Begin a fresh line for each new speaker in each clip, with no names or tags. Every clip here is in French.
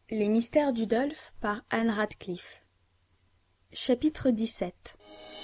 Les mystères du Dolphe par Anne Radcliffe. Chapitre 17.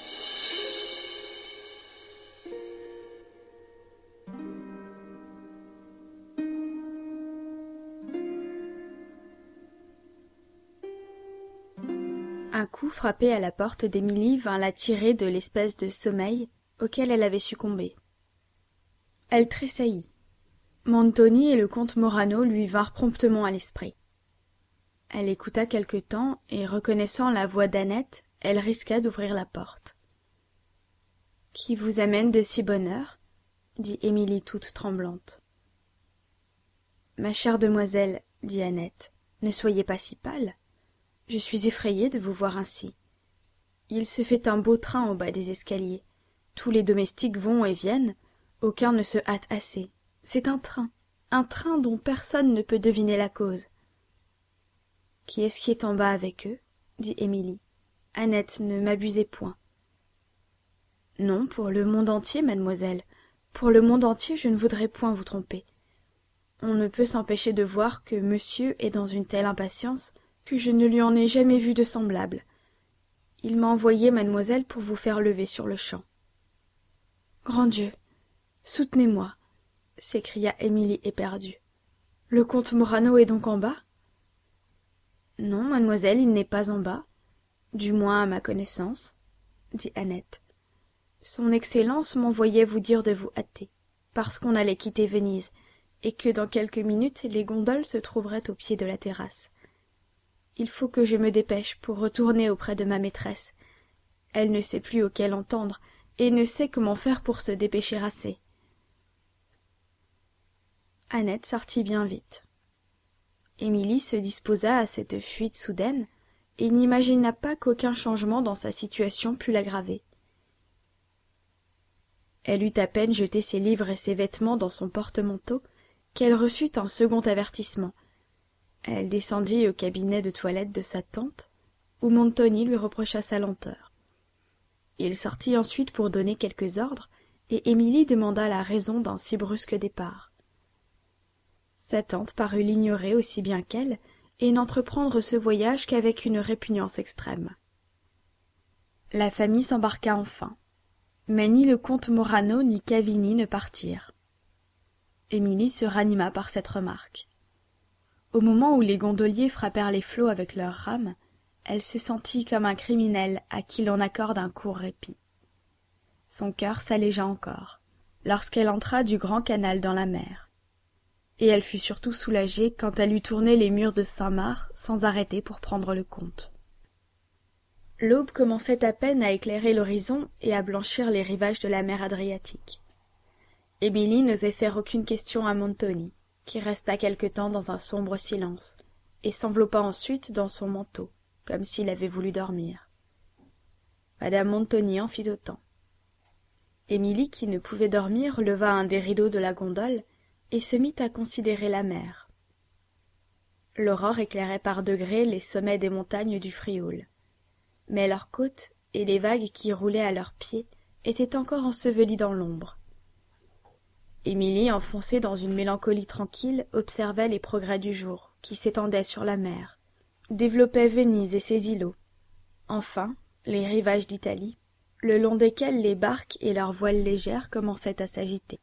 Un coup frappé à la porte d'Émilie vint la tirer de l'espèce de sommeil auquel elle avait succombé. Elle tressaillit. Montoni et le comte Morano lui vinrent promptement à l'esprit. Elle écouta quelque temps, et reconnaissant la voix d'Annette, elle risqua d'ouvrir la porte. « Qui vous amène de si bonne heure ?» dit Émilie toute tremblante. « Ma chère demoiselle, » dit Annette, « ne soyez pas si pâle. Je suis effrayée de vous voir ainsi. Il se fait un beau train au bas des escaliers. Tous les domestiques vont et viennent, aucun ne se hâte assez. C'est un train dont personne ne peut deviner la cause. » « Qui est-ce qui est en bas avec eux ?» dit Émilie. « Annette, ne m'abusez point. »« Non, pour le monde entier, mademoiselle. Pour le monde entier, je ne voudrais point vous tromper. On ne peut s'empêcher de voir que monsieur est dans une telle impatience que je ne lui en ai jamais vu de semblable. Il m'a envoyé, mademoiselle, pour vous faire lever sur-le-champ. »« Grand Dieu, soutenez-moi » s'écria Émilie éperdue. « Le comte Morano est donc en bas ?» « Non, mademoiselle, il n'est pas en bas, du moins à ma connaissance, » dit Annette. « Son Excellence m'envoyait vous dire de vous hâter, parce qu'on allait quitter Venise, et que dans quelques minutes les gondoles se trouveraient au pied de la terrasse. Il faut que je me dépêche pour retourner auprès de ma maîtresse. Elle ne sait plus auquel entendre, et ne sait comment faire pour se dépêcher assez. » Annette sortit bien vite. Émilie se disposa à cette fuite soudaine et n'imagina pas qu'aucun changement dans sa situation pût l'aggraver. Elle eut à peine jeté ses livres et ses vêtements dans son porte-manteau qu'elle reçut un second avertissement. Elle descendit au cabinet de toilette de sa tante, où Montoni lui reprocha sa lenteur. Il sortit ensuite pour donner quelques ordres, et Émilie demanda la raison d'un si brusque départ. Sa tante parut l'ignorer aussi bien qu'elle, et n'entreprendre ce voyage qu'avec une répugnance extrême. La famille s'embarqua enfin, mais ni le comte Morano ni Cavigni ne partirent. Émilie se ranima par cette remarque. Au moment où les gondoliers frappèrent les flots avec leurs rames, elle se sentit comme un criminel à qui l'on accorde un court répit. Son cœur s'allégea encore, lorsqu'elle entra du grand canal dans la mer. Et elle fut surtout soulagée quand elle eut tourné les murs de Saint-Marc sans arrêter pour prendre le compte. L'aube commençait à peine à éclairer l'horizon et à blanchir les rivages de la mer Adriatique. Émilie n'osait faire aucune question à Montoni, qui resta quelque temps dans un sombre silence, et s'enveloppa ensuite dans son manteau, comme s'il avait voulu dormir. Madame Montoni en fit autant. Émilie, qui ne pouvait dormir, leva un des rideaux de la gondole, et se mit à considérer la mer. L'aurore éclairait par degrés les sommets des montagnes du Frioul, mais leurs côtes et les vagues qui roulaient à leurs pieds étaient encore ensevelies dans l'ombre. Émilie, enfoncée dans une mélancolie tranquille, observait les progrès du jour, qui s'étendaient sur la mer, développaient Venise et ses îlots, enfin les rivages d'Italie, le long desquels les barques et leurs voiles légères commençaient à s'agiter.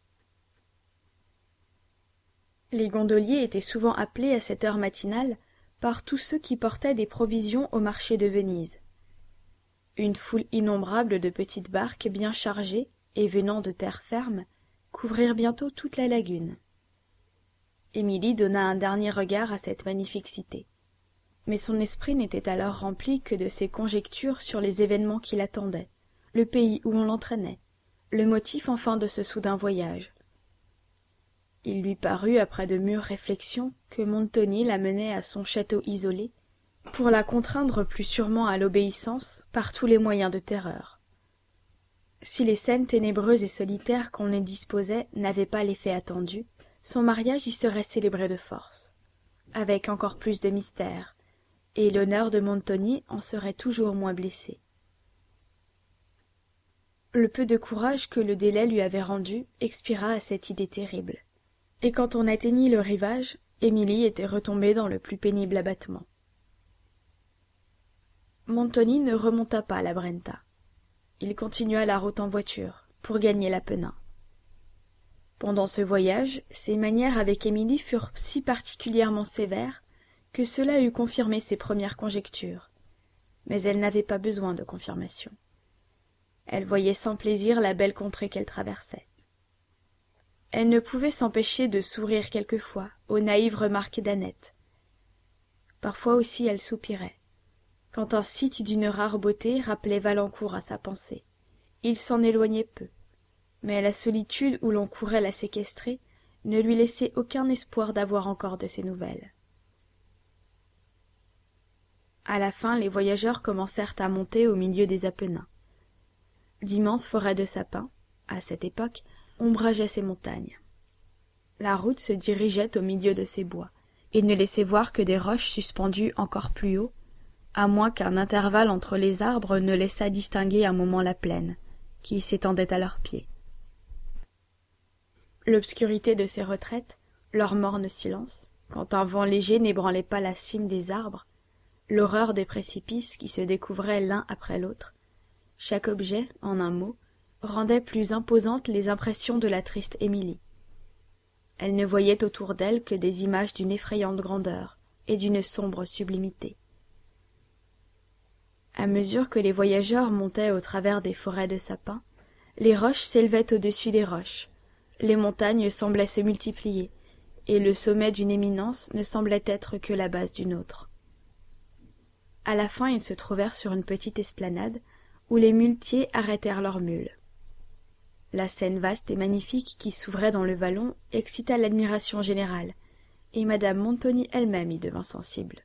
Les gondoliers étaient souvent appelés à cette heure matinale par tous ceux qui portaient des provisions au marché de Venise. Une foule innombrable de petites barques bien chargées et venant de terre ferme couvrirent bientôt toute la lagune. Émilie donna un dernier regard à cette magnifique cité, mais son esprit n'était alors rempli que de ses conjectures sur les événements qui l'attendaient, le pays où on l'entraînait, le motif enfin de ce soudain voyage. Il lui parut, après de mûres réflexions, que Montoni la menait à son château isolé, pour la contraindre plus sûrement à l'obéissance par tous les moyens de terreur. Si les scènes ténébreuses et solitaires qu'on y disposait n'avaient pas l'effet attendu, son mariage y serait célébré de force, avec encore plus de mystère, et l'honneur de Montoni en serait toujours moins blessé. Le peu de courage que le délai lui avait rendu expira à cette idée terrible. Et quand on atteignit le rivage, Émilie était retombée dans le plus pénible abattement. Montoni ne remonta pas la Brenta. Il continua la route en voiture, pour gagner l'Apennin. Pendant ce voyage, ses manières avec Émilie furent si particulièrement sévères que cela eût confirmé ses premières conjectures. Mais elle n'avait pas besoin de confirmation. Elle voyait sans plaisir la belle contrée qu'elle traversait. Elle ne pouvait s'empêcher de sourire quelquefois aux naïves remarques d'Annette. Parfois aussi elle soupirait. Quand un site d'une rare beauté rappelait Valencourt à sa pensée, il s'en éloignait peu, mais la solitude où l'on courait la séquestrer ne lui laissait aucun espoir d'avoir encore de ses nouvelles. À la fin, les voyageurs commencèrent à monter au milieu des Apennins. D'immenses forêts de sapins, à cette époque, ombrageaient ces montagnes. La route se dirigeait au milieu de ces bois, et ne laissait voir que des roches suspendues encore plus haut, à moins qu'un intervalle entre les arbres ne laissât distinguer un moment la plaine, qui s'étendait à leurs pieds. L'obscurité de ces retraites, leur morne silence, quand un vent léger n'ébranlait pas la cime des arbres, l'horreur des précipices qui se découvraient l'un après l'autre, chaque objet, en un mot, rendait plus imposantes les impressions de la triste Émilie. Elle ne voyait autour d'elle que des images d'une effrayante grandeur et d'une sombre sublimité. À mesure que les voyageurs montaient au travers des forêts de sapins, les roches s'élevaient au-dessus des roches, les montagnes semblaient se multiplier, et le sommet d'une éminence ne semblait être que la base d'une autre. À la fin, ils se trouvèrent sur une petite esplanade, où les muletiers arrêtèrent leurs mules. La scène vaste et magnifique qui s'ouvrait dans le vallon excita l'admiration générale, et madame Montoni elle-même y devint sensible.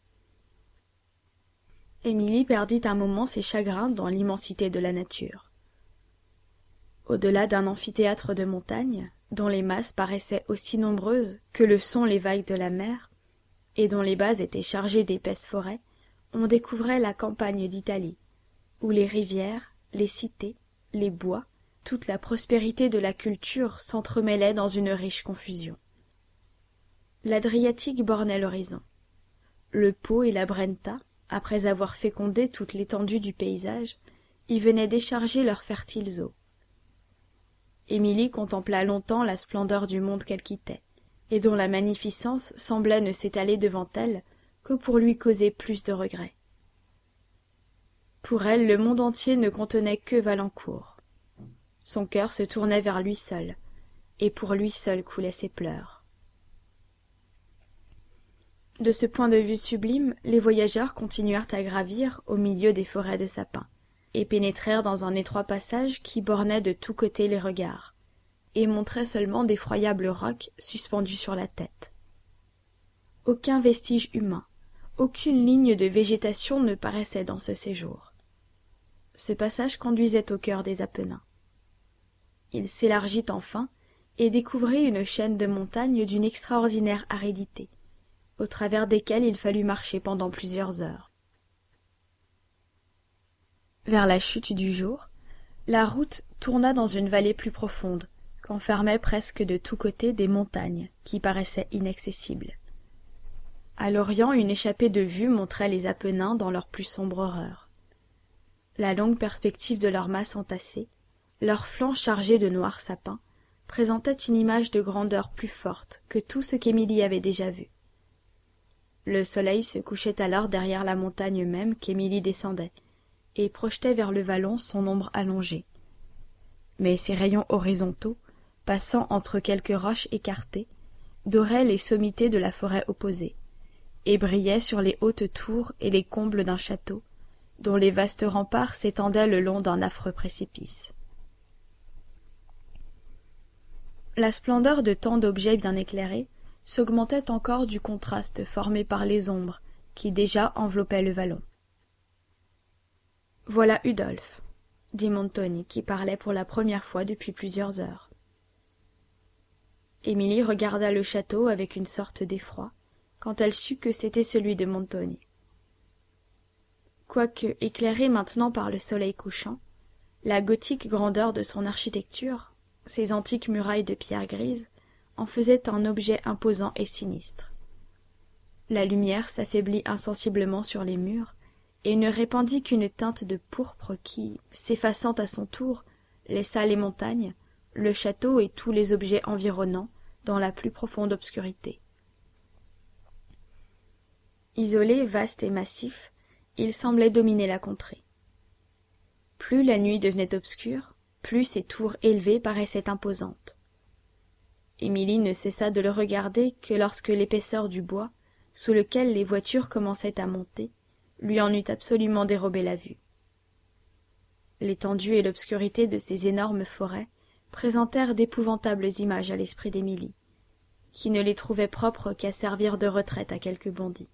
Émilie perdit un moment ses chagrins dans l'immensité de la nature. Au-delà d'un amphithéâtre de montagnes, dont les masses paraissaient aussi nombreuses que le sont les vagues de la mer, et dont les bases étaient chargées d'épaisses forêts, on découvrait la campagne d'Italie, où les rivières, les cités, les bois, toute la prospérité de la culture s'entremêlaient dans une riche confusion. L'Adriatique bornait l'horizon. Le Pô et la Brenta, après avoir fécondé toute l'étendue du paysage, y venaient décharger leurs fertiles eaux. Émilie contempla longtemps la splendeur du monde qu'elle quittait, et dont la magnificence semblait ne s'étaler devant elle que pour lui causer plus de regrets. Pour elle, le monde entier ne contenait que Valencourt. Son cœur se tournait vers lui seul, et pour lui seul coulaient ses pleurs. De ce point de vue sublime, les voyageurs continuèrent à gravir au milieu des forêts de sapins, et pénétrèrent dans un étroit passage qui bornait de tous côtés les regards, et montrait seulement d'effroyables rocs suspendus sur la tête. Aucun vestige humain, aucune ligne de végétation ne paraissait dans ce séjour. Ce passage conduisait au cœur des Apennins. Il s'élargit enfin, et découvrit une chaîne de montagnes d'une extraordinaire aridité, au travers desquelles il fallut marcher pendant plusieurs heures. Vers la chute du jour, la route tourna dans une vallée plus profonde, qu'enfermaient presque de tous côtés des montagnes qui paraissaient inaccessibles. À l'orient, une échappée de vue montrait les Apennins dans leur plus sombre horreur. La longue perspective de leurs masses entassées, leurs flancs chargés de noirs sapins, présentait une image de grandeur plus forte que tout ce qu'Émilie avait déjà vu. Le soleil se couchait alors derrière la montagne même qu'Émilie descendait, et projetait vers le vallon son ombre allongée. Mais ses rayons horizontaux, passant entre quelques roches écartées, doraient les sommités de la forêt opposée, et brillaient sur les hautes tours et les combles d'un château, dont les vastes remparts s'étendaient le long d'un affreux précipice. La splendeur de tant d'objets bien éclairés s'augmentait encore du contraste formé par les ombres qui déjà enveloppaient le vallon. « Voilà Udolphe, » dit Montoni, qui parlait pour la première fois depuis plusieurs heures. Émilie regarda le château avec une sorte d'effroi, quand elle sut que c'était celui de Montoni. Quoique éclairée maintenant par le soleil couchant, la gothique grandeur de son architecture, ses antiques murailles de pierre grise, en faisait un objet imposant et sinistre. la lumière s'affaiblit insensiblement sur les murs, et ne répandit qu'une teinte de pourpre qui, s'effaçant à son tour, laissa les montagnes, le château et tous les objets environnants dans la plus profonde obscurité. Isolé, vaste et massif, il semblait dominer la contrée. Plus la nuit devenait obscure, plus ces tours élevées paraissaient imposantes. Émilie ne cessa de le regarder que lorsque l'épaisseur du bois, sous lequel les voitures commençaient à monter, lui en eût absolument dérobé la vue. L'étendue et l'obscurité de ces énormes forêts présentèrent d'épouvantables images à l'esprit d'Émilie, qui ne les trouvait propres qu'à servir de retraite à quelques bandits.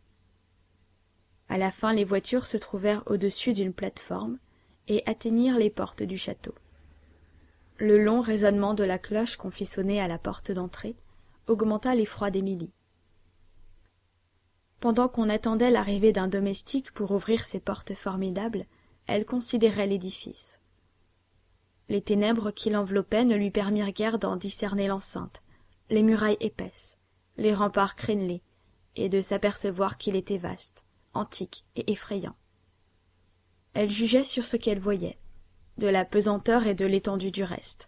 À la fin, les voitures se trouvèrent au-dessus d'une plateforme et atteignirent les portes du château. Le long résonnement de la cloche qu'on fit sonner à la porte d'entrée augmenta l'effroi d'Émilie. Pendant qu'on attendait l'arrivée d'un domestique pour ouvrir ces portes formidables, elle considérait l'édifice. Les ténèbres qui l'enveloppaient ne lui permirent guère d'en discerner l'enceinte, les murailles épaisses, les remparts crénelés, et de s'apercevoir qu'il était vaste, antique et effrayant. Elle jugeait sur ce qu'elle voyait, de la pesanteur et de l'étendue du reste.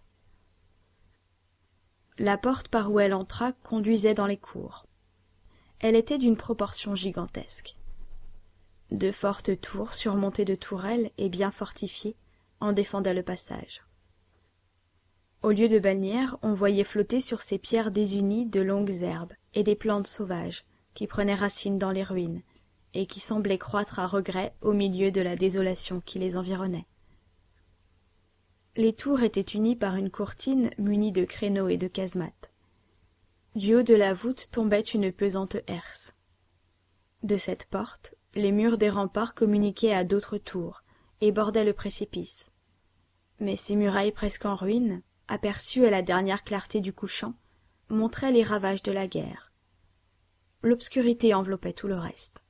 La porte par où elle entra conduisait dans les cours. Elle était d'une proportion gigantesque. De fortes tours surmontées de tourelles et bien fortifiées en défendaient le passage. Au lieu de bannières, on voyait flotter sur ces pierres désunies de longues herbes et des plantes sauvages qui prenaient racine dans les ruines et qui semblaient croître à regret au milieu de la désolation qui les environnait. Les tours étaient unies par une courtine munie de créneaux et de casemates. Du haut de la voûte tombait une pesante herse. De cette porte, les murs des remparts communiquaient à d'autres tours et bordaient le précipice. Mais ces murailles presque en ruine, aperçues à la dernière clarté du couchant, montraient les ravages de la guerre. L'obscurité enveloppait tout le reste.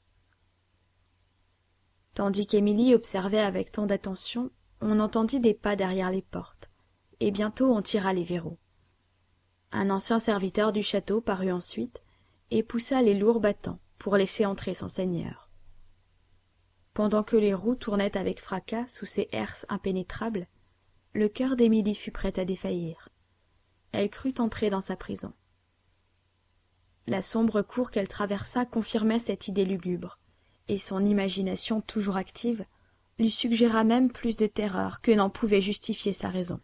Tandis qu'Émilie observait avec tant d'attention, on entendit des pas derrière les portes, et bientôt on tira les verrous. Un ancien serviteur du château parut ensuite, et poussa les lourds battants pour laisser entrer son seigneur. Pendant que les roues tournaient avec fracas sous ces herses impénétrables, le cœur d'Émilie fut prêt à défaillir. Elle crut entrer dans sa prison. La sombre cour qu'elle traversa confirmait cette idée lugubre, et son imagination toujours active lui suggéra même plus de terreur que n'en pouvait justifier sa raison.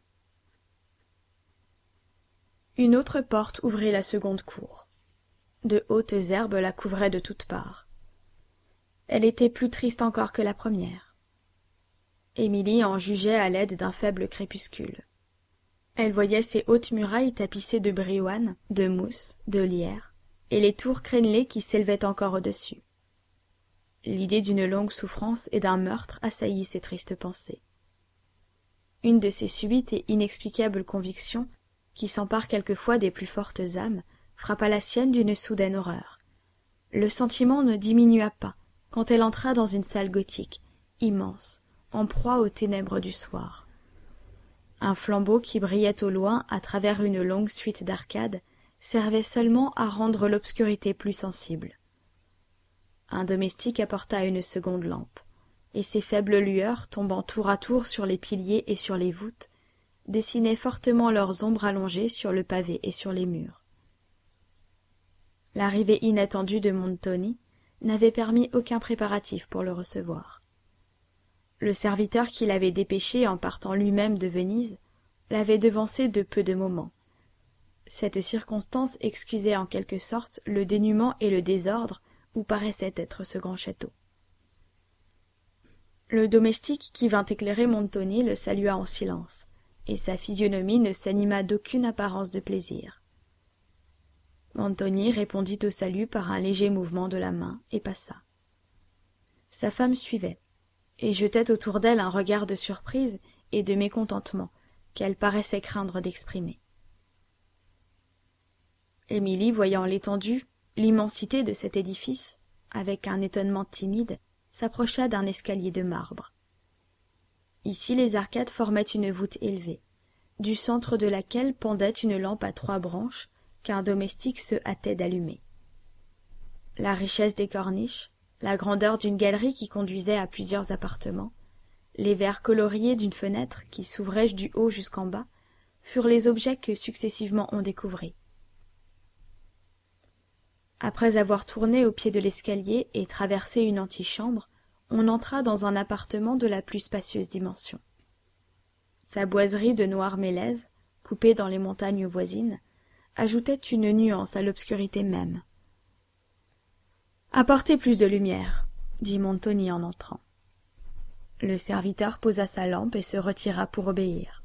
Une autre porte ouvrait la seconde cour. De hautes herbes la couvraient de toutes parts. Elle était plus triste encore que la première. Émilie en jugeait à l'aide d'un faible crépuscule. Elle voyait ces hautes murailles tapissées de brioine, de mousse, de lierre, et les tours crénelées qui s'élevaient encore au-dessus. L'idée d'une longue souffrance et d'un meurtre assaillit ses tristes pensées. Une de ces subites et inexplicables convictions, qui s'emparent quelquefois des plus fortes âmes, frappa la sienne d'une soudaine horreur. Le sentiment ne diminua pas quand elle entra dans une salle gothique, immense, en proie aux ténèbres du soir. Un flambeau qui brillait au loin à travers une longue suite d'arcades servait seulement à rendre l'obscurité plus sensible. Un domestique apporta une seconde lampe, et ces faibles lueurs, tombant tour à tour sur les piliers et sur les voûtes, dessinaient fortement leurs ombres allongées sur le pavé et sur les murs. L'arrivée inattendue de Montoni n'avait permis aucun préparatif pour le recevoir. Le serviteur qui l'avait dépêché en partant lui-même de Venise l'avait devancé de peu de moments. Cette circonstance excusait en quelque sorte le dénuement et le désordre où paraissait être ce grand château. Le domestique qui vint éclairer Montoni le salua en silence, et sa physionomie ne s'anima d'aucune apparence de plaisir. Montoni répondit au salut par un léger mouvement de la main et passa. Sa femme suivait, et jetait autour d'elle un regard de surprise et de mécontentement qu'elle paraissait craindre d'exprimer. Émilie, voyant l'étendue, l'immensité de cet édifice, avec un étonnement timide, s'approcha d'un escalier de marbre. Ici les arcades formaient une voûte élevée, du centre de laquelle pendait une lampe à 3 branches qu'un domestique se hâtait d'allumer. la richesse des corniches, la grandeur d'une galerie qui conduisait à plusieurs appartements, les verres coloriés d'une fenêtre qui s'ouvrait du haut jusqu'en bas, furent les objets que successivement on découvrit. Après avoir tourné au pied de l'escalier et traversé une antichambre, on entra dans un appartement de la plus spacieuse dimension. Sa boiserie de noir mélèze, coupée dans les montagnes voisines, ajoutait une nuance à l'obscurité même. « Apportez plus de lumière, » dit Montoni en entrant. Le serviteur posa sa lampe et se retira pour obéir.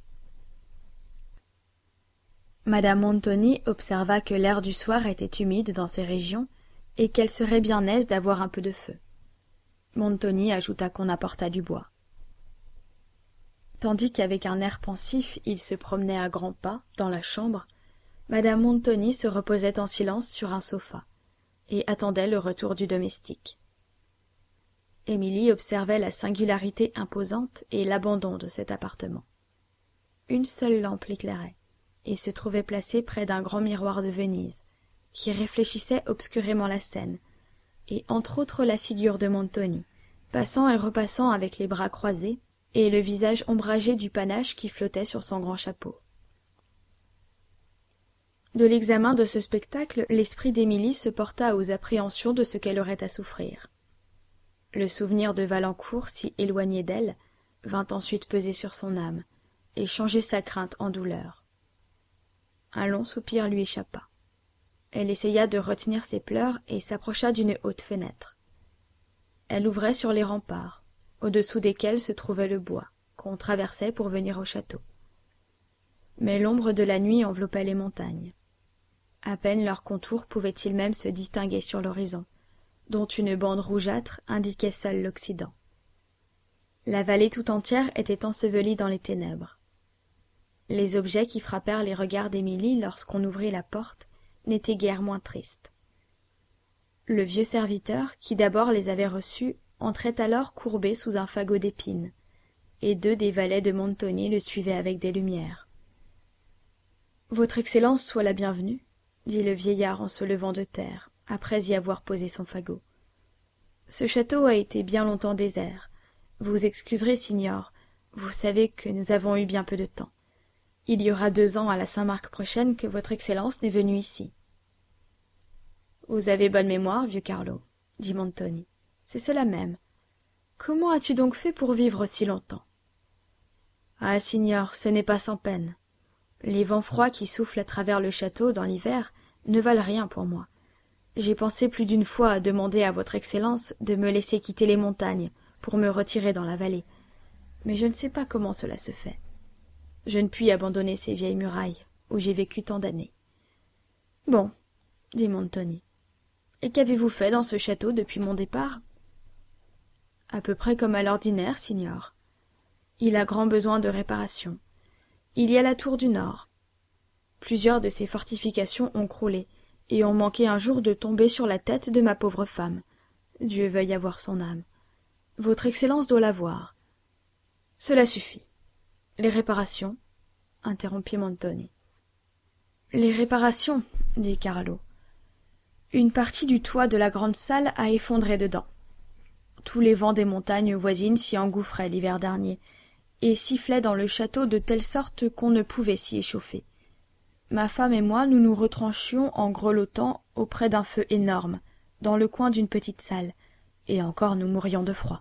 Madame Montoni observa que l'air du soir était humide dans ces régions et qu'elle serait bien aise d'avoir un peu de feu. Montoni ajouta qu'on apportât du bois. Tandis qu'avec un air pensif il se promenait à grands pas dans la chambre, Madame Montoni se reposait en silence sur un sofa et attendait le retour du domestique. Émilie observait la singularité imposante et l'abandon de cet appartement. Une seule lampe l'éclairait et se trouvait placée près d'un grand miroir de Venise qui réfléchissait obscurément la scène, et entre autres la figure de Montoni, passant et repassant avec les bras croisés et le visage ombragé du panache qui flottait sur son grand chapeau. De l'examen de ce spectacle, l'esprit d'Émilie se porta aux appréhensions de ce qu'elle aurait à souffrir. Le souvenir de Valancourt, si éloigné d'elle, vint ensuite peser sur son âme, et changer sa crainte en douleur. Un long soupir lui échappa. Elle essaya de retenir ses pleurs et s'approcha d'une haute fenêtre. Elle ouvrait sur les remparts, au-dessous desquels se trouvait le bois, qu'on traversait pour venir au château. Mais l'ombre de la nuit enveloppait les montagnes. À peine leurs contours pouvaient-ils même se distinguer sur l'horizon, dont une bande rougeâtre indiquait seule l'Occident. La vallée tout entière était ensevelie dans les ténèbres. Les objets qui frappèrent les regards d'Émilie lorsqu'on ouvrit la porte n'étaient guère moins tristes. Le vieux serviteur, qui d'abord les avait reçus, entrait alors courbé sous un fagot d'épines, et deux des valets de Montoni le suivaient avec des lumières. « Votre Excellence soit la bienvenue, » dit le vieillard en se levant de terre, après y avoir posé son fagot. « Ce château a été bien longtemps désert. Vous excuserez, signor, vous savez que nous avons eu bien peu de temps. Il y aura 2 ans à la Saint-Marc prochaine que votre Excellence n'est venue ici. »« Vous avez bonne mémoire, vieux Carlo, » dit Montoni. « C'est cela même. Comment as-tu donc fait pour vivre si longtemps ?»« Ah, signor, ce n'est pas sans peine. Les vents froids qui soufflent à travers le château dans l'hiver ne valent rien pour moi. J'ai pensé plus d'une fois à demander à votre Excellence de me laisser quitter les montagnes pour me retirer dans la vallée, mais je ne sais pas comment cela se fait. Je ne puis abandonner ces vieilles murailles, où j'ai vécu tant d'années. »« Bon, » dit Montoni. « Et qu'avez-vous fait dans ce château depuis mon départ ?»« À peu près comme à l'ordinaire, signor. Il a grand besoin de réparation. Il y a la tour du Nord. Plusieurs de ses fortifications ont croulé, et ont manqué un jour de tomber sur la tête de ma pauvre femme. Dieu veuille avoir son âme. Votre Excellence doit la voir. »« Cela suffit. Les réparations, » interrompit Montoni. « Les réparations, » dit Carlo. « Une partie du toit de la grande salle a effondré dedans. Tous les vents des montagnes voisines s'y engouffraient l'hiver dernier, et sifflaient dans le château de telle sorte qu'on ne pouvait s'y échauffer. Ma femme et moi, nous nous retranchions en grelottant auprès d'un feu énorme, dans le coin d'une petite salle, et encore nous mourions de froid.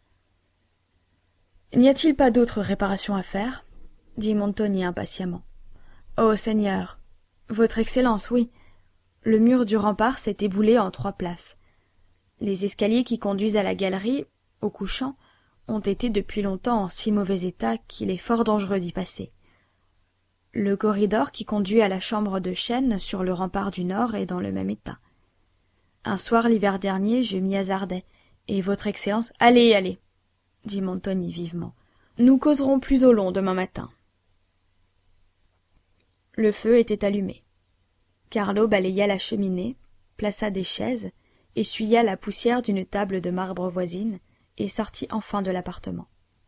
« N'y a-t-il pas d'autres réparations à faire » dit Montoni impatiemment. « Oh, Seigneur, votre Excellence, oui. Le mur du rempart s'est éboulé en 3 places. Les escaliers qui conduisent à la galerie, au couchant, ont été depuis longtemps en si mauvais état qu'il est fort dangereux d'y passer. Le corridor qui conduit à la chambre de chêne sur le rempart du Nord est dans le même état. Un soir l'hiver dernier, je m'y hasardai, et votre Excellence... »« Allez, allez !» dit Montoni vivement. « Nous causerons plus au long demain matin. » Le feu était allumé. Carlo balaya la cheminée, plaça des chaises, essuya la poussière d'une table de marbre voisine, et sortit enfin de l'appartement.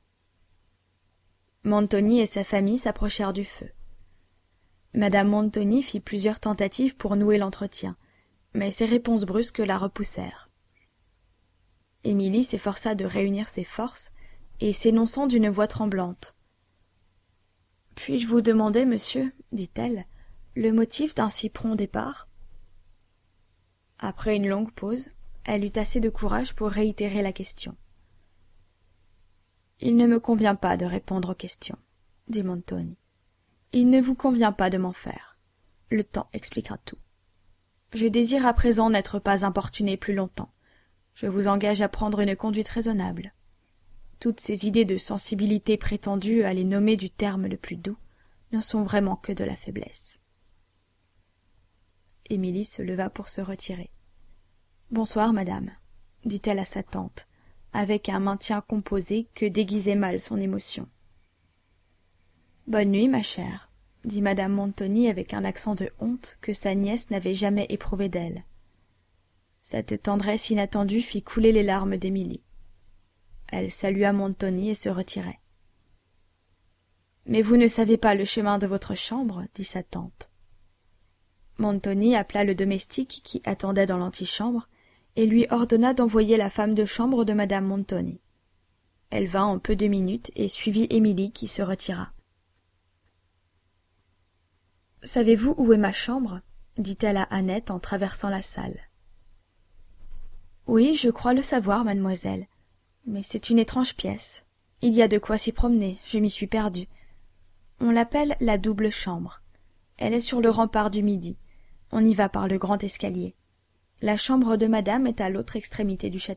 Montoni et sa famille s'approchèrent du feu. Madame Montoni fit plusieurs tentatives pour nouer l'entretien, mais ses réponses brusques la repoussèrent. Émilie s'efforça de réunir ses forces, et s'énonçant d'une voix tremblante. « Puis-je vous demander, monsieur, dit-elle, le motif d'un si prompt départ ?» Après une longue pause, elle eut assez de courage pour réitérer la question. « Il ne me convient pas de répondre aux questions, dit Montoni. Il ne vous convient pas de m'en faire. Le temps expliquera tout. Je désire à présent n'être pas importuné plus longtemps. Je vous engage à prendre une conduite raisonnable. Toutes ces idées de sensibilité prétendues à les nommer du terme le plus doux ne sont vraiment que de la faiblesse. » Émilie se leva pour se retirer. « Bonsoir, madame, » dit-elle à sa tante, avec un maintien composé que déguisait mal son émotion. « Bonne nuit, ma chère, » dit madame Montoni avec un accent de honte que sa nièce n'avait jamais éprouvé d'elle. Cette tendresse inattendue fit couler les larmes d'Émilie. Elle salua Montoni et se retirait. « Mais vous ne savez pas le chemin de votre chambre, » dit sa tante. Montoni appela le domestique qui attendait dans l'antichambre et lui ordonna d'envoyer la femme de chambre de madame Montoni. Elle vint en peu de minutes et suivit Émilie qui se retira. « Savez-vous où est ma chambre » dit-elle à Annette en traversant la salle. « Oui, je crois le savoir, mademoiselle. Mais c'est une étrange pièce. Il y a de quoi s'y promener, je m'y suis perdue. On l'appelle la double chambre. Elle est sur le rempart du Midi. On y va par le grand escalier. La chambre de madame est à l'autre extrémité du château. »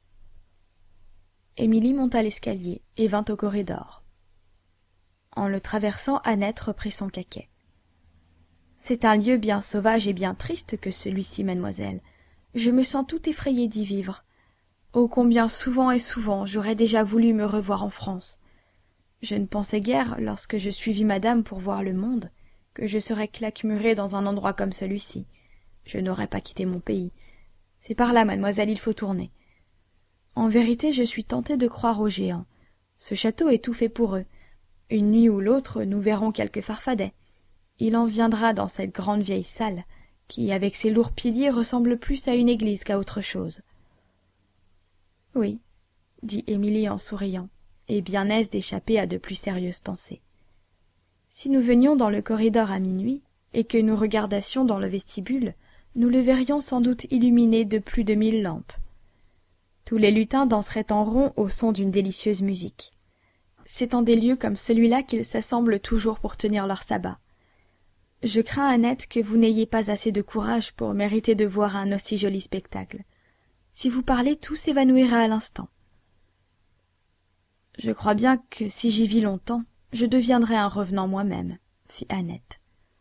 Émilie monta l'escalier et vint au corridor. En le traversant, Annette reprit son caquet. « C'est un lieu bien sauvage et bien triste que celui-ci, mademoiselle. Je me sens tout effrayée d'y vivre. Oh, combien souvent et souvent j'aurais déjà voulu me revoir en France. Je ne pensais guère, lorsque je suivis madame pour voir le monde, que je serais claquemurée dans un endroit comme celui-ci. Je n'aurais pas quitté mon pays. C'est par là, mademoiselle, il faut tourner. En vérité, je suis tentée de croire aux géants. Ce château est tout fait pour eux. Une nuit ou l'autre, nous verrons quelques farfadets. Il en viendra dans cette grande vieille salle, qui, avec ses lourds piliers, ressemble plus à une église qu'à autre chose. » « Oui, » dit Émilie en souriant, et bien aise d'échapper à de plus sérieuses pensées. « Si nous venions dans le corridor à minuit, et que nous regardassions dans le vestibule, nous le verrions sans doute illuminé de plus de 1000 lampes. Tous les lutins danseraient en rond au son d'une délicieuse musique. C'est en des lieux comme celui-là qu'ils s'assemblent toujours pour tenir leur sabbat. Je crains, Annette, que vous n'ayez pas assez de courage pour mériter de voir un aussi joli spectacle. Si vous parlez, tout s'évanouira à l'instant. » « Je crois bien que si j'y vis longtemps, je deviendrai un revenant moi-même, » fit Annette.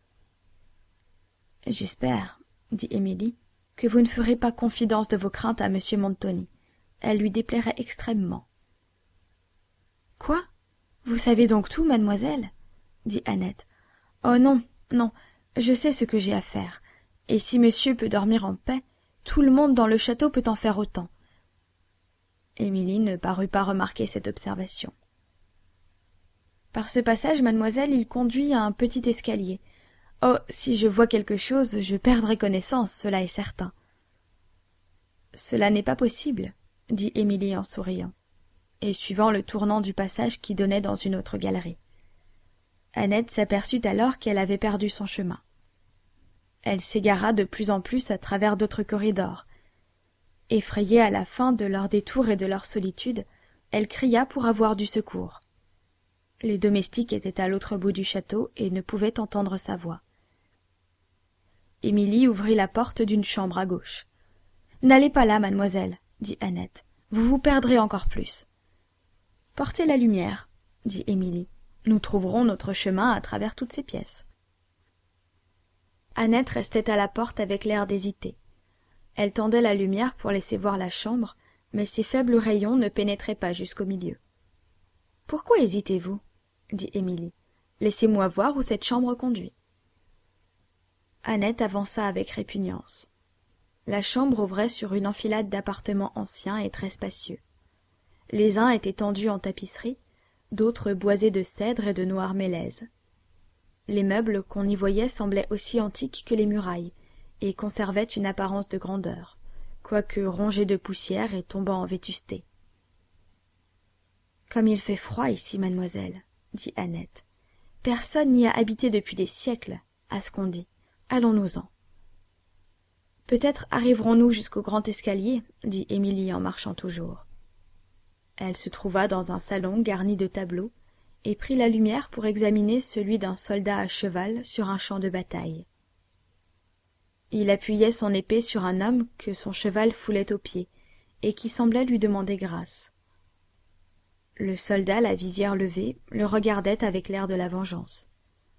« J'espère, » dit Émilie, « que vous ne ferez pas confidence de vos craintes à monsieur Montoni. Elle lui déplairait extrêmement. »« Quoi ? Vous savez donc tout, mademoiselle ?» dit Annette. « Oh non, non, je sais ce que j'ai à faire, et si monsieur peut dormir en paix, tout le monde dans le château peut en faire autant. » Émilie ne parut pas remarquer cette observation. « Par ce passage, mademoiselle, il conduit à un petit escalier. Oh, si je vois quelque chose, je perdrai connaissance, cela est certain. »« Cela n'est pas possible, » dit Émilie en souriant, et suivant le tournant du passage qui donnait dans une autre galerie. Annette s'aperçut alors qu'elle avait perdu son chemin. Elle s'égara de plus en plus à travers d'autres corridors. Effrayée à la fin de leur détour et de leur solitude, elle cria pour avoir du secours. Les domestiques étaient à l'autre bout du château et ne pouvaient entendre sa voix. Émilie ouvrit la porte d'une chambre à gauche. « N'allez pas là, mademoiselle, » dit Annette. « Vous vous perdrez encore plus. »« Portez la lumière, » dit Émilie. « Nous trouverons notre chemin à travers toutes ces pièces. » Annette restait à la porte avec l'air d'hésiter. Elle tendait la lumière pour laisser voir la chambre, mais ses faibles rayons ne pénétraient pas jusqu'au milieu. « Pourquoi hésitez-vous » dit Émilie. « Laissez-moi voir où cette chambre conduit. » Annette avança avec répugnance. La chambre ouvrait sur une enfilade d'appartements anciens et très spacieux. Les uns étaient tendus en tapisserie, d'autres boisés de cèdre et de noir mélèze. Les meubles qu'on y voyait semblaient aussi antiques que les murailles, et conservait une apparence de grandeur, quoique rongé de poussière et tombant en vétusté. « Comme il fait froid ici, mademoiselle, » dit Annette. « Personne n'y a habité depuis des siècles, à ce qu'on dit. Allons-nous-en. »« Peut-être arriverons-nous jusqu'au grand escalier, » dit Émilie en marchant toujours. Elle se trouva dans un salon garni de tableaux et prit la lumière pour examiner celui d'un soldat à cheval sur un champ de bataille. Il appuyait son épée sur un homme que son cheval foulait aux pieds et qui semblait lui demander grâce. Le soldat, la visière levée, le regardait avec l'air de la vengeance.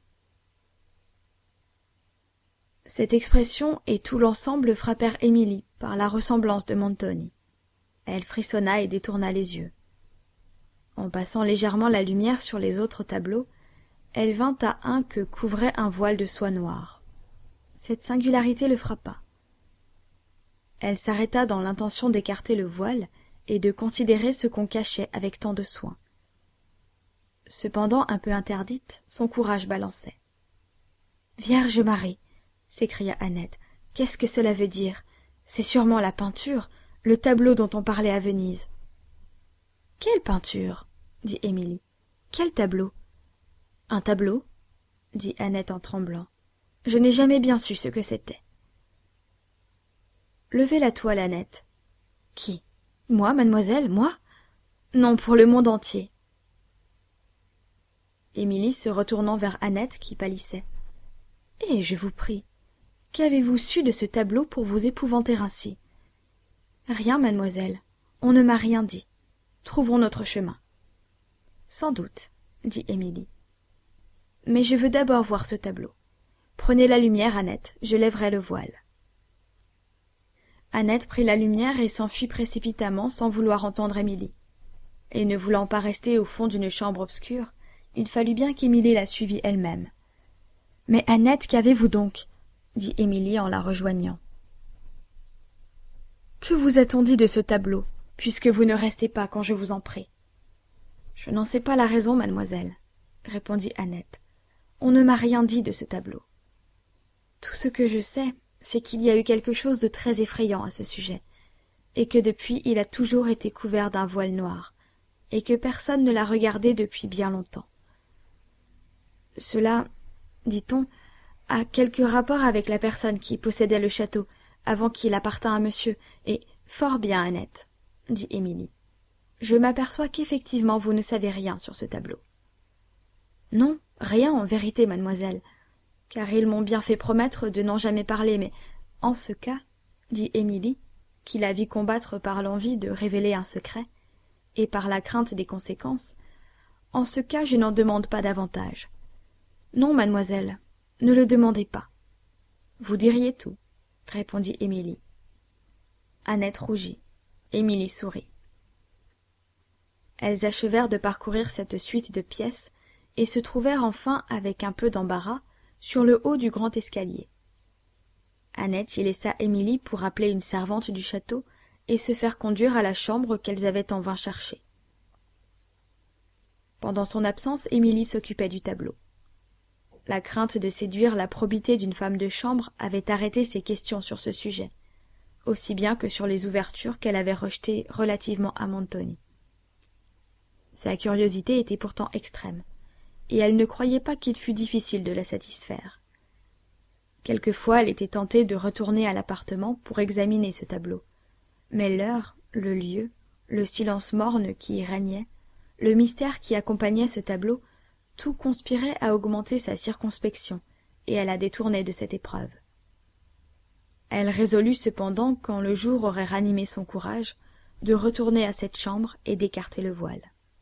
Cette expression et tout l'ensemble frappèrent Émilie par la ressemblance de Montoni. Elle frissonna et détourna les yeux. En passant légèrement la lumière sur les autres tableaux, elle vint à un que couvrait un voile de soie noire. Cette singularité le frappa. Elle s'arrêta dans l'intention d'écarter le voile et de considérer ce qu'on cachait avec tant de soin. Cependant, un peu interdite, son courage balançait. « Vierge Marie !» s'écria Annette. « Qu'est-ce que cela veut dire? C'est sûrement la peinture, le tableau dont on parlait à Venise. »« Quelle peinture ?» dit Émilie. « Quel tableau ?»« Un tableau ?» dit Annette en tremblant. « Je n'ai jamais bien su ce que c'était. »« Levez la toile, Annette. »« Qui ? Moi, mademoiselle, moi ? Non, pour le monde entier. » Émilie se retournant vers Annette qui pâlissait. « Eh, je vous prie, qu'avez-vous su de ce tableau pour vous épouvanter ainsi ? » ?»« Rien, mademoiselle, on ne m'a rien dit. Trouvons notre chemin. »« Sans doute, » dit Émilie. « Mais je veux d'abord voir ce tableau. Prenez la lumière, Annette, je lèverai le voile. » Annette prit la lumière et s'enfuit précipitamment sans vouloir entendre Émilie. Et ne voulant pas rester au fond d'une chambre obscure, il fallut bien qu'Émilie la suivît elle-même. « Mais Annette, qu'avez-vous donc ?» dit Émilie en la rejoignant. « Que vous a-t-on dit de ce tableau, puisque vous ne restez pas quand je vous en prie ?»« Je n'en sais pas la raison, mademoiselle, » répondit Annette. « On ne m'a rien dit de ce tableau. Tout ce que je sais, c'est qu'il y a eu quelque chose de très effrayant à ce sujet, et que depuis il a toujours été couvert d'un voile noir, et que personne ne l'a regardé depuis bien longtemps. Cela, dit-on, a quelque rapport avec la personne qui possédait le château avant qu'il appartînt à monsieur, et fort bien, Annette, dit Émilie. Je m'aperçois qu'effectivement vous ne savez rien sur ce tableau. Non, rien en vérité, mademoiselle, car ils m'ont bien fait promettre de n'en jamais parler, mais en ce cas, dit Émilie, qui la vit combattre par l'envie de révéler un secret, et par la crainte des conséquences, en ce cas je n'en demande pas davantage. Non, mademoiselle, ne le demandez pas. Vous diriez tout, répondit Émilie. Annette rougit. Émilie sourit. Elles achevèrent de parcourir cette suite de pièces et se trouvèrent enfin, avec un peu d'embarras, sur le haut du grand escalier. Annette y laissa Émilie pour appeler une servante du château et se faire conduire à la chambre qu'elles avaient en vain cherchée. Pendant son absence, Émilie s'occupait du tableau. La crainte de séduire la probité d'une femme de chambre avait arrêté ses questions sur ce sujet, aussi bien que sur les ouvertures qu'elle avait rejetées relativement à Montoni. Sa curiosité était pourtant extrême, et elle ne croyait pas qu'il fût difficile de la satisfaire. Quelquefois elle était tentée de retourner à l'appartement pour examiner ce tableau, mais l'heure, le lieu, le silence morne qui y régnait, le mystère qui accompagnait ce tableau, tout conspirait à augmenter sa circonspection et à la détourner de cette épreuve. Elle résolut cependant, quand le jour aurait ranimé son courage, de retourner à cette chambre et d'écarter le voile.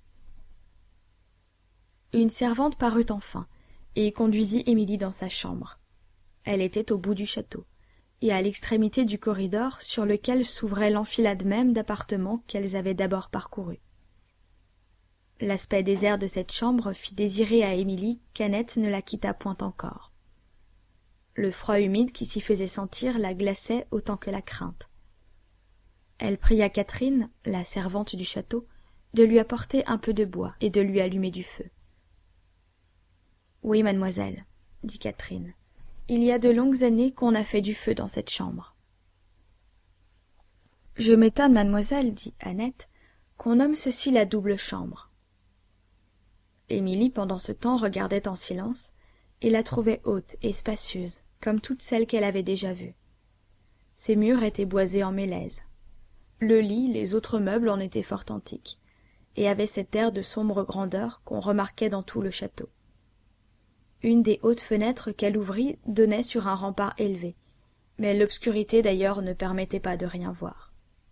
Une servante parut enfin, et conduisit Émilie dans sa chambre. Elle était au bout du château, et à l'extrémité du corridor sur lequel s'ouvrait l'enfilade même d'appartements qu'elles avaient d'abord parcourus. L'aspect désert de cette chambre fit désirer à Émilie qu'Annette ne la quittât point encore. Le froid humide qui s'y faisait sentir la glaçait autant que la crainte. Elle pria Catherine, la servante du château, de lui apporter un peu de bois et de lui allumer du feu. « Oui, mademoiselle, dit Catherine, Il y a de longues années qu'on a fait du feu dans cette chambre. »« Je m'étonne, mademoiselle, dit Annette, qu'on nomme ceci la double chambre. » Émilie, pendant ce temps, regardait en silence, et la trouvait haute et spacieuse, comme toutes celles qu'elle avait déjà vues. Ses murs étaient boisés en mélèze. Le lit, les autres meubles en étaient fort antiques, et avaient cet air de sombre grandeur qu'on remarquait dans tout le château. Une des hautes fenêtres qu'elle ouvrit donnait sur un rempart élevé, mais l'obscurité d'ailleurs ne permettait pas de rien voir.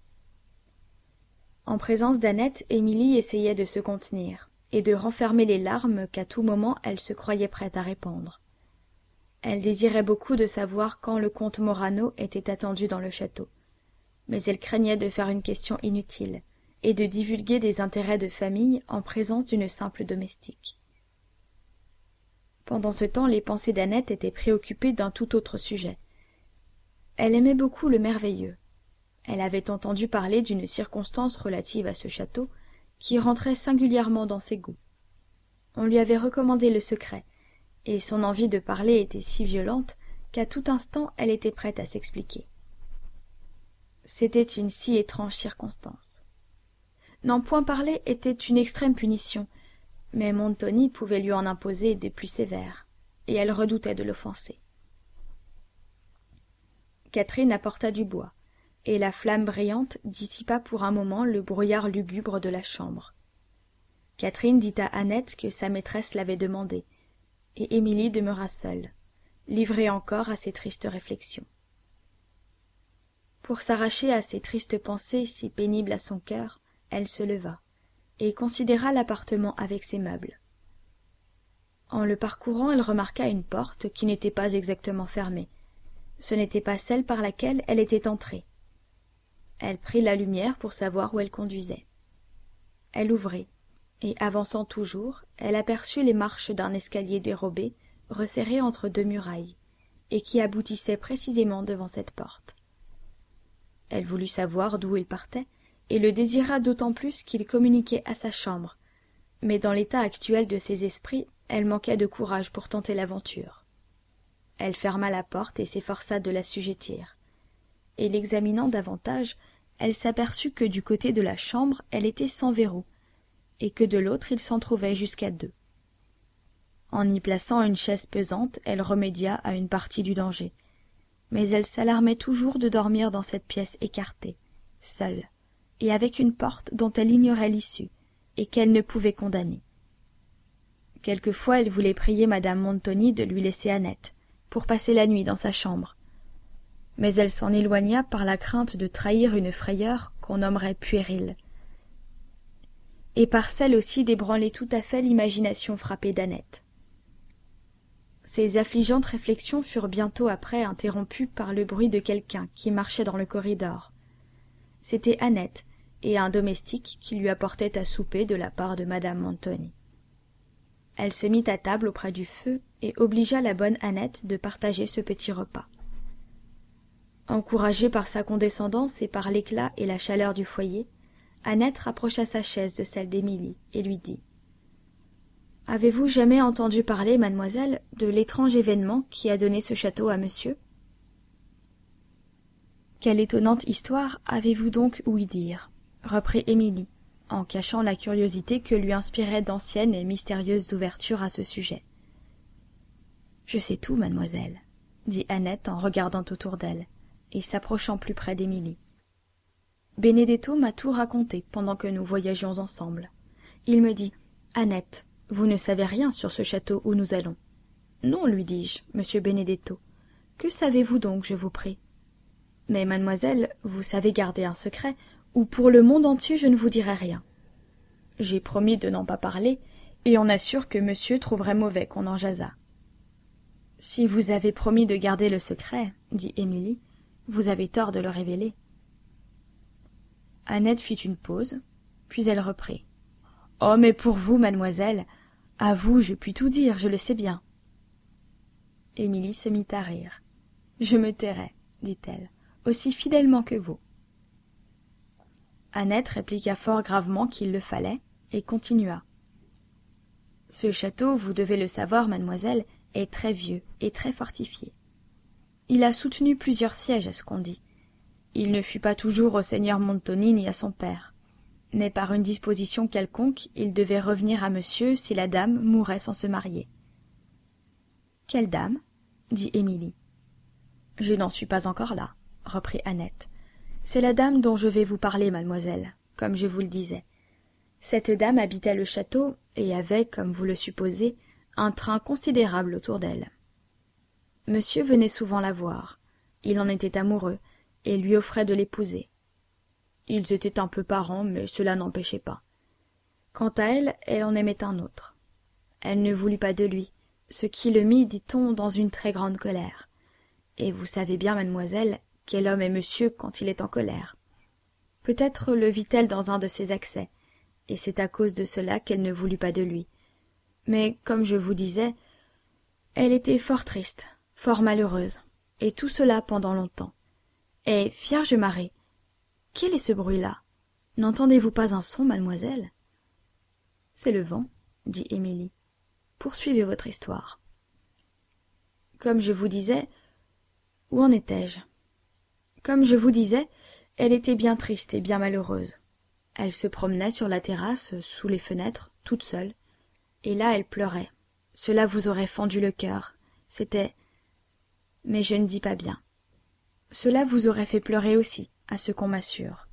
En présence d'Annette, Émilie essayait de se contenir et de renfermer les larmes qu'à tout moment elle se croyait prête à répandre. Elle désirait beaucoup de savoir quand le comte Morano était attendu dans le château, mais elle craignait de faire une question inutile et de divulguer des intérêts de famille en présence d'une simple domestique. Pendant ce temps, les pensées d'Annette étaient préoccupées d'un tout autre sujet. Elle aimait beaucoup le merveilleux. Elle avait entendu parler d'une circonstance relative à ce château qui rentrait singulièrement dans ses goûts. On lui avait recommandé le secret, et son envie de parler était si violente qu'à tout instant elle était prête à s'expliquer. C'était une si étrange circonstance. N'en point parler était une extrême punition, mais Montoni pouvait lui en imposer des plus sévères, et elle redoutait de l'offenser. Catherine apporta du bois, et la flamme brillante dissipa pour un moment le brouillard lugubre de la chambre. Catherine dit à Annette que sa maîtresse l'avait demandé, et Émilie demeura seule, livrée encore à ses tristes réflexions. Pour s'arracher à ces tristes pensées si pénibles à son cœur, elle se leva, et considéra l'appartement avec ses meubles. En le parcourant, elle remarqua une porte qui n'était pas exactement fermée. Ce n'était pas celle par laquelle elle était entrée. Elle prit la lumière pour savoir où elle conduisait. Elle ouvrit, et avançant toujours, elle aperçut les marches d'un escalier dérobé, resserré entre deux murailles, et qui aboutissait précisément devant cette porte. Elle voulut savoir d'où il partait, et le désira d'autant plus qu'il communiquait à sa chambre, mais dans l'état actuel de ses esprits, elle manquait de courage pour tenter l'aventure. Elle ferma la porte et s'efforça de l'assujettir, et l'examinant davantage, elle s'aperçut que du côté de la chambre elle était sans verrou, et que de l'autre il s'en trouvait jusqu'à 2. En y plaçant une chaise pesante, elle remédia à une partie du danger, mais elle s'alarmait toujours de dormir dans cette pièce écartée, seule, et avec une porte dont elle ignorait l'issue, et qu'elle ne pouvait condamner. Quelquefois elle voulait prier madame Montoni de lui laisser Annette, pour passer la nuit dans sa chambre, mais elle s'en éloigna par la crainte de trahir une frayeur qu'on nommerait puérile, et par celle aussi d'ébranler tout à fait l'imagination frappée d'Annette. Ces affligeantes réflexions furent bientôt après interrompues par le bruit de quelqu'un qui marchait dans le corridor. C'était Annette et un domestique qui lui apportait à souper de la part de madame Montoni. Elle se mit à table auprès du feu et obligea la bonne Annette de partager ce petit repas. Encouragée par sa condescendance et par l'éclat et la chaleur du foyer, Annette rapprocha sa chaise de celle d'Émilie et lui dit « Avez-vous jamais entendu parler, mademoiselle, de l'étrange événement qui a donné ce château à monsieur ?»« Quelle étonnante histoire avez-vous donc ouï dire ?» reprit Émilie, en cachant la curiosité que lui inspiraient d'anciennes et mystérieuses ouvertures à ce sujet. « Je sais tout, mademoiselle, » dit Annette en regardant autour d'elle, et s'approchant plus près d'Émilie. « Benedetto m'a tout raconté pendant que nous voyagions ensemble. Il me dit « Annette, vous ne savez rien sur ce château où nous allons. »« Non, lui dis-je, monsieur Benedetto. Que savez-vous donc, je vous prie ? Mais, mademoiselle, vous savez garder un secret, ou pour le monde entier je ne vous dirai rien. J'ai promis de n'en pas parler, et on assure que monsieur trouverait mauvais qu'on en jasât. »« Si vous avez promis de garder le secret, dit Émilie, vous avez tort de le révéler. » Annette fit une pause, puis elle reprit. « Oh, mais pour vous, mademoiselle, à vous je puis tout dire, je le sais bien. » Émilie se mit à rire. « Je me tairai, dit-elle, aussi fidèlement que vous. » Annette répliqua fort gravement qu'il le fallait, et continua. « Ce château, vous devez le savoir, mademoiselle, est très vieux et très fortifié. Il a soutenu plusieurs sièges, à ce qu'on dit. Il ne fut pas toujours au seigneur Montoni ni à son père. Mais par une disposition quelconque, il devait revenir à monsieur si la dame mourait sans se marier. « Quelle dame ?» dit Émilie. « Je n'en suis pas encore là, » reprit Annette. « C'est la dame dont je vais vous parler, mademoiselle, comme je vous le disais. Cette dame habitait le château et avait, comme vous le supposez, un train considérable autour d'elle. Monsieur venait souvent la voir. Il en était amoureux et lui offrait de l'épouser. Ils étaient un peu parents, mais cela n'empêchait pas. Quant à elle, elle en aimait un autre. Elle ne voulut pas de lui, ce qui le mit, dit-on, dans une très grande colère. Et vous savez bien, mademoiselle, quel homme est monsieur quand il est en colère. Peut-être le vit-elle dans un de ses accès, et c'est à cause de cela qu'elle ne voulut pas de lui. Mais, comme je vous disais, elle était fort triste, fort malheureuse, et tout cela pendant longtemps. Et, Vierge Marie, quel est ce bruit-là? N'entendez-vous pas un son, mademoiselle? C'est le vent, dit Émilie. Poursuivez votre histoire. Comme je vous disais, où en étais-je? Comme je vous disais, elle était bien triste et bien malheureuse. Elle se promenait sur la terrasse, sous les fenêtres, toute seule. Et là, elle pleurait. Cela vous aurait fendu le cœur. C'était... Mais je ne dis pas bien. Cela vous aurait fait pleurer aussi, à ce qu'on m'assure.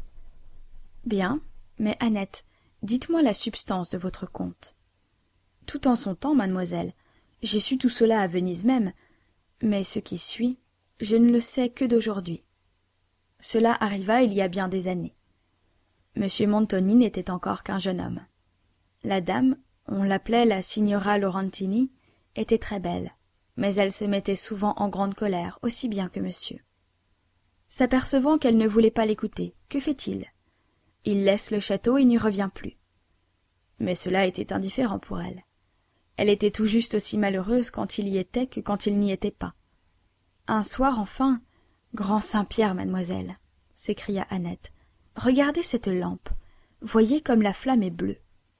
Bien, mais Annette, dites-moi la substance de votre conte. Tout en son temps, mademoiselle. J'ai su tout cela à Venise même, mais ce qui suit, je ne le sais que d'aujourd'hui. Cela arriva il y a bien des années. Monsieur Montoni n'était encore qu'un jeune homme. La dame, on l'appelait la signora Laurentini, était très belle, mais elle se mettait souvent en grande colère, aussi bien que monsieur. S'apercevant qu'elle ne voulait pas l'écouter, que fait-il? Il laisse le château et n'y revient plus. Mais cela était indifférent pour elle. Elle était tout juste aussi malheureuse quand il y était que quand il n'y était pas. Un soir, enfin, « Grand Saint-Pierre, mademoiselle !» s'écria Annette. « Regardez cette lampe. Voyez comme la flamme est bleue. »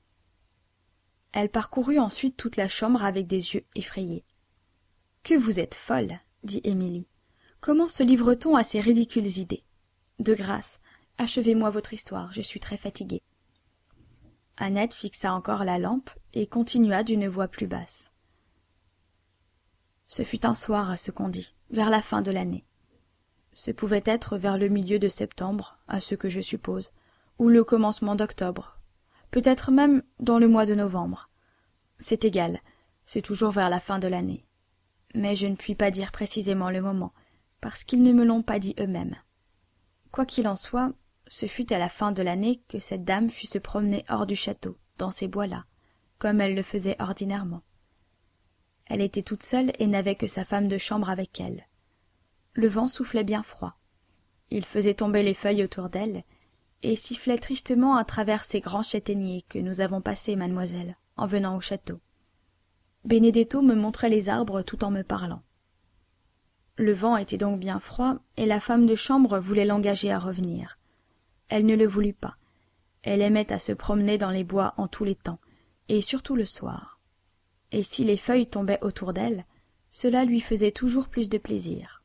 Elle parcourut ensuite toute la chambre avec des yeux effrayés. « Que vous êtes folle !» dit Émilie. « Comment se livre-t-on à ces ridicules idées? De grâce, achevez-moi votre histoire, je suis très fatiguée. » Annette fixa encore la lampe et continua d'une voix plus basse. Ce fut un soir, à ce qu'on dit, vers la fin de l'année. Ce pouvait être vers le milieu de septembre, à ce que je suppose, ou le commencement d'octobre, peut-être même dans le mois de novembre. C'est égal, c'est toujours vers la fin de l'année. Mais je ne puis pas dire précisément le moment, parce qu'ils ne me l'ont pas dit eux-mêmes. Quoi qu'il en soit, ce fut à la fin de l'année que cette dame fut se promener hors du château, dans ces bois-là, comme elle le faisait ordinairement. Elle était toute seule et n'avait que sa femme de chambre avec elle. Le vent soufflait bien froid. Il faisait tomber les feuilles autour d'elle et sifflait tristement à travers ces grands châtaigniers que nous avons passés, mademoiselle, en venant au château. Benedetto me montrait les arbres tout en me parlant. Le vent était donc bien froid et la femme de chambre voulait l'engager à revenir. Elle ne le voulut pas. Elle aimait à se promener dans les bois en tous les temps, et surtout le soir. Et si les feuilles tombaient autour d'elle, cela lui faisait toujours plus de plaisir.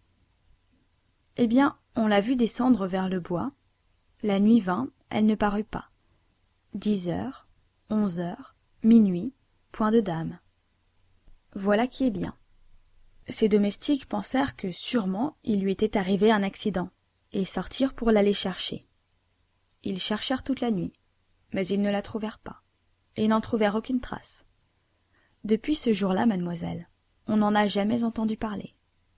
Eh bien, on l'a vue descendre vers le bois. La nuit vint, elle ne parut pas. 10 heures, 11 heures, minuit, point de dame. Voilà qui est bien. Ses domestiques pensèrent que sûrement il lui était arrivé un accident, et sortirent pour l'aller chercher. Ils cherchèrent toute la nuit, mais ils ne la trouvèrent pas, et n'en trouvèrent aucune trace. Depuis ce jour-là, mademoiselle, on n'en a jamais entendu parler.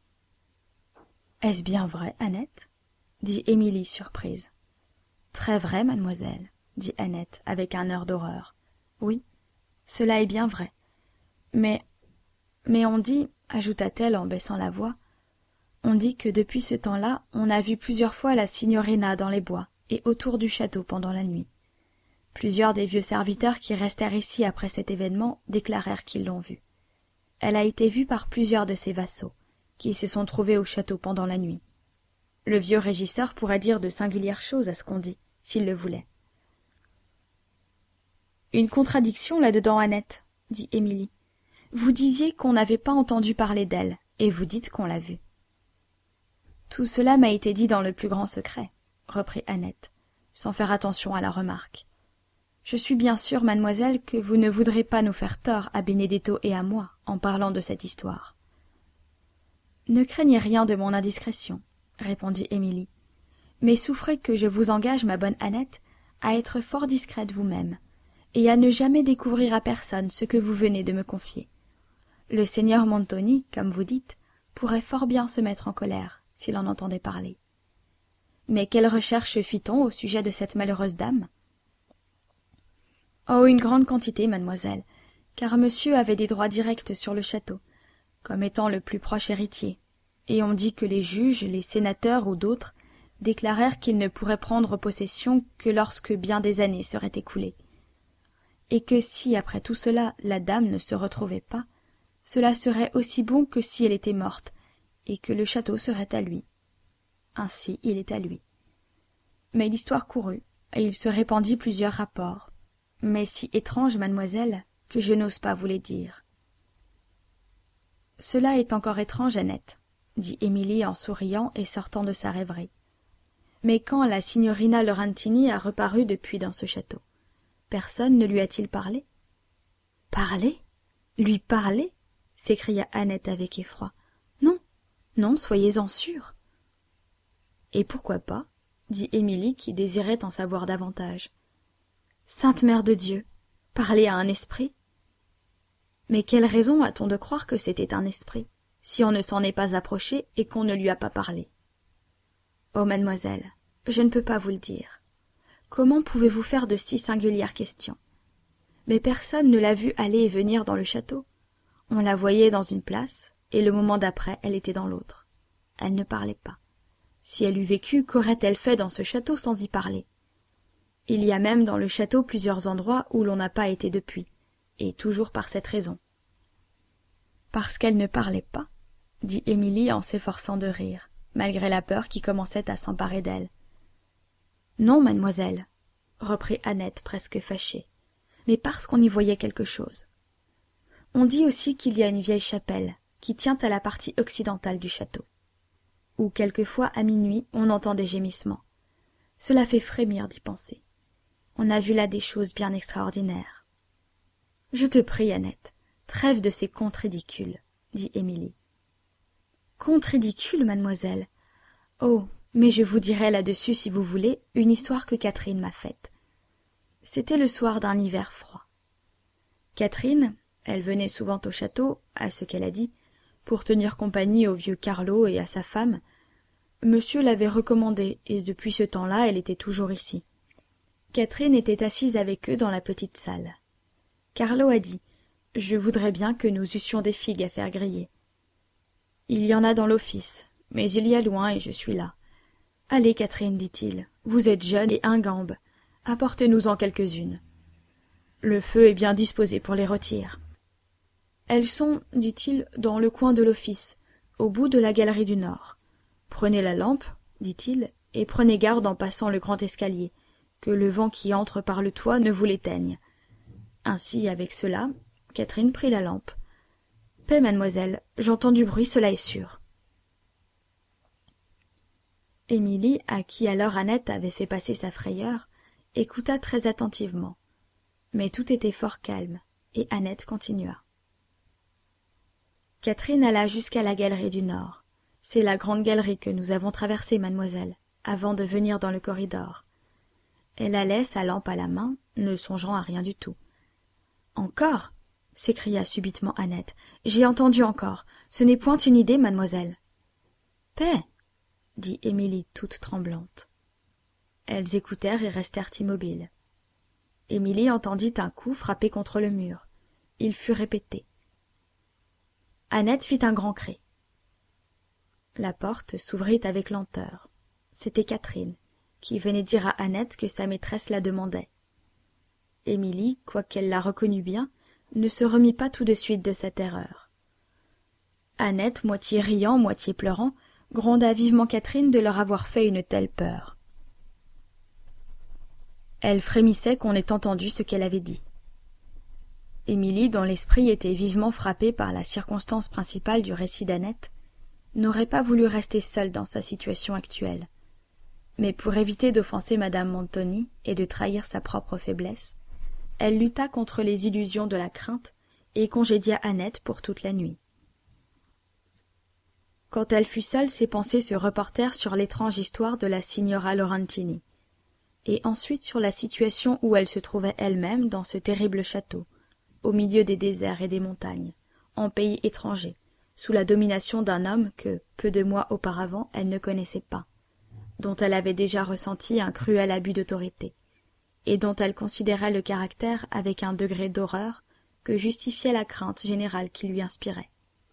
« Est-ce bien vrai, Annette ?» dit Émilie surprise. « Très vrai, mademoiselle, » dit Annette avec un air d'horreur. « Oui, cela est bien vrai. Mais on dit, » ajouta-t-elle en baissant la voix, « on dit que depuis ce temps-là, on a vu plusieurs fois la signorina dans les bois et autour du château pendant la nuit. Plusieurs des vieux serviteurs qui restèrent ici après cet événement déclarèrent qu'ils l'ont vue. Elle a été vue par plusieurs de ses vassaux, qui se sont trouvés au château pendant la nuit. Le vieux régisseur pourrait dire de singulières choses à ce qu'on dit, s'il le voulait. « Une contradiction là-dedans, Annette, » dit Émilie. « Vous disiez qu'on n'avait pas entendu parler d'elle, et vous dites qu'on l'a vue. Tout cela m'a été dit dans le plus grand secret, reprit Annette, sans faire attention à la remarque. Je suis bien sûre, mademoiselle, que vous ne voudrez pas nous faire tort à Benedetto et à moi en parlant de cette histoire. Ne craignez rien de mon indiscrétion, répondit Émilie, mais souffrez que je vous engage, ma bonne Annette, à être fort discrète vous-même, et à ne jamais découvrir à personne ce que vous venez de me confier. Le seigneur Montoni, comme vous dites, pourrait fort bien se mettre en colère s'il en entendait parler. Mais quelle recherche fit-on au sujet de cette malheureuse dame? Oh, une grande quantité, mademoiselle, car monsieur avait des droits directs sur le château, comme étant le plus proche héritier, et on dit que les juges, les sénateurs ou d'autres déclarèrent qu'il ne pourrait prendre possession que lorsque bien des années seraient écoulées, et que si, après tout cela, la dame ne se retrouvait pas, cela serait aussi bon que si elle était morte, et que le château serait à lui. Ainsi il est à lui. Mais l'histoire courut, et il se répandit plusieurs rapports, mais si étranges, mademoiselle, que je n'ose pas vous les dire. Cela est encore étrange, Annette, dit Émilie en souriant et sortant de sa rêverie. Mais quand la signorina Laurentini a reparu depuis dans ce château, personne ne lui a-t-il parlé? Parler? Lui parler? S'écria Annette avec effroi. Non, non, soyez-en sûre. Et pourquoi pas? Dit Émilie qui désirait en savoir davantage. Sainte Mère de Dieu, parler à un esprit? Mais quelle raison a-t-on de croire que c'était un esprit, si on ne s'en est pas approché et qu'on ne lui a pas parlé? Oh, mademoiselle, je ne peux pas vous le dire. Comment pouvez-vous faire de si singulières questions? Mais personne ne l'a vue aller et venir dans le château. On la voyait dans une place, et le moment d'après, elle était dans l'autre. Elle ne parlait pas. Si elle eût vécu, qu'aurait-elle fait dans ce château sans y parler? Il y a même dans le château plusieurs endroits où l'on n'a pas été depuis, et toujours par cette raison. Parce qu'elle ne parlait pas, dit Émilie en s'efforçant de rire, malgré la peur qui commençait à s'emparer d'elle. Non, mademoiselle, reprit Annette presque fâchée, mais parce qu'on y voyait quelque chose. On dit aussi qu'il y a une vieille chapelle qui tient à la partie occidentale du château, où quelquefois à minuit on entend des gémissements. Cela fait frémir d'y penser. On a vu là des choses bien extraordinaires. Je te prie, Annette, trêve de ces contes ridicules, dit Émilie. Contes ridicules, mademoiselle? Oh, mais je vous dirai là-dessus, si vous voulez, une histoire que Catherine m'a faite. C'était le soir d'un hiver froid. Catherine, elle venait souvent au château, à ce qu'elle a dit, pour tenir compagnie au vieux Carlo et à sa femme. Monsieur l'avait recommandée, et depuis ce temps-là, elle était toujours ici. Catherine était assise avec eux dans la petite salle. Carlo a dit « Je voudrais bien que nous eussions des figues à faire griller. Il y en a dans l'office, mais il y a loin et je suis là. Allez, Catherine, dit-il, vous êtes jeune et ingambe, apportez-nous-en quelques-unes. Le feu est bien disposé pour les rôtir. Elles sont, dit-il, dans le coin de l'office, au bout de la galerie du nord. Prenez la lampe, dit-il, et prenez garde en passant le grand escalier, que le vent qui entre par le toit ne vous l'éteigne. Ainsi, avec cela, Catherine prit la lampe. Paix, mademoiselle, j'entends du bruit, cela est sûr. Émilie, à qui alors Annette avait fait passer sa frayeur, écouta très attentivement. Mais tout était fort calme, et Annette continua. Catherine alla jusqu'à la galerie du nord. C'est la grande galerie que nous avons traversée, mademoiselle, avant de venir dans le corridor. Elle allait, sa lampe à la main, ne songeant à rien du tout. « Encore » s'écria subitement Annette. « J'ai entendu encore. Ce n'est point une idée, mademoiselle. »« Paix » dit Émilie toute tremblante. Elles écoutèrent et restèrent immobiles. Émilie entendit un coup frapper contre le mur. Il fut répété. Annette fit un grand cri. La porte s'ouvrit avec lenteur. C'était Catherine, qui venait dire à Annette que sa maîtresse la demandait. Émilie, quoiqu'elle la reconnût bien, ne se remit pas tout de suite de sa terreur. Annette, moitié riant, moitié pleurant, gronda vivement Catherine de leur avoir fait une telle peur. Elle frémissait qu'on ait entendu ce qu'elle avait dit. Émilie, dont l'esprit était vivement frappé par la circonstance principale du récit d'Annette, n'aurait pas voulu rester seule dans sa situation actuelle. Mais pour éviter d'offenser madame Montoni et de trahir sa propre faiblesse, elle lutta contre les illusions de la crainte et congédia Annette pour toute la nuit. Quand elle fut seule, ses pensées se reportèrent sur l'étrange histoire de la signora Laurentini, et ensuite sur la situation où elle se trouvait elle-même dans ce terrible château, au milieu des déserts et des montagnes, en pays étranger, sous la domination d'un homme que, peu de mois auparavant, elle ne connaissait pas, dont elle avait déjà ressenti un cruel abus d'autorité, et dont elle considérait le caractère avec un degré d'horreur que justifiait la crainte générale qui lui inspirait.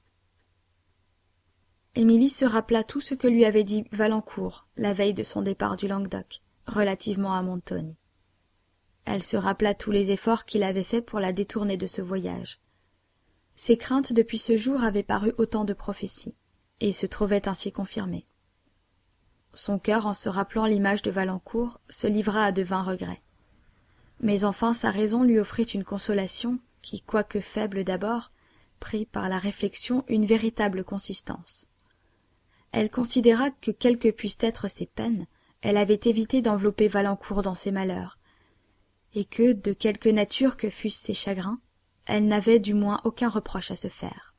Émilie se rappela tout ce que lui avait dit Valancourt la veille de son départ du Languedoc, relativement à Montoni. Elle se rappela tous les efforts qu'il avait faits pour la détourner de ce voyage. Ses craintes depuis ce jour avaient paru autant de prophéties, et se trouvaient ainsi confirmées. Son cœur, en se rappelant l'image de Valancourt, se livra à de vains regrets. Mais enfin sa raison lui offrit une consolation qui, quoique faible d'abord, prit par la réflexion une véritable consistance. Elle considéra que, quelles que puissent être ses peines, elle avait évité d'envelopper Valancourt dans ses malheurs, et que, de quelque nature que fussent ses chagrins, elle n'avait du moins aucun reproche à se faire.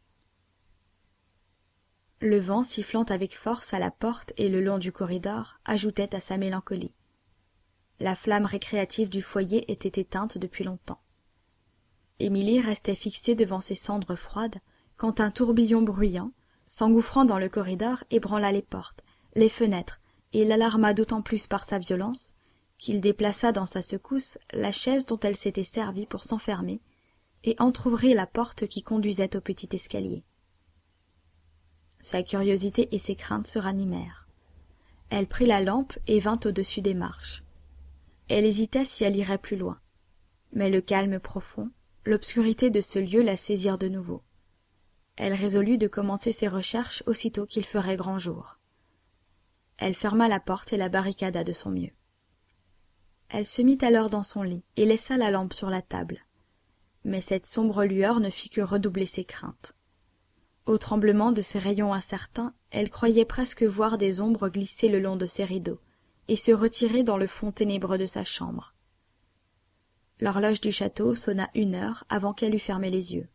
Le vent, sifflant avec force à la porte et le long du corridor, ajoutait à sa mélancolie. La flamme récréative du foyer était éteinte depuis longtemps. Émilie restait fixée devant ces cendres froides, quand un tourbillon bruyant, s'engouffrant dans le corridor, ébranla les portes, les fenêtres, et l'alarma d'autant plus par sa violence, qu'il déplaça dans sa secousse la chaise dont elle s'était servie pour s'enfermer, et entr'ouvrit la porte qui conduisait au petit escalier. Sa curiosité et ses craintes se ranimèrent. Elle prit la lampe et vint au-dessus des marches. Elle hésitait si elle irait plus loin. Mais le calme profond, l'obscurité de ce lieu la saisirent de nouveau. Elle résolut de commencer ses recherches aussitôt qu'il ferait grand jour. Elle ferma la porte et la barricada de son mieux. Elle se mit alors dans son lit et laissa la lampe sur la table. Mais cette sombre lueur ne fit que redoubler ses craintes. Au tremblement de ces rayons incertains, elle croyait presque voir des ombres glisser le long de ses rideaux et se retirer dans le fond ténébreux de sa chambre. L'horloge du château sonna 1 heure avant qu'elle eût fermé les yeux.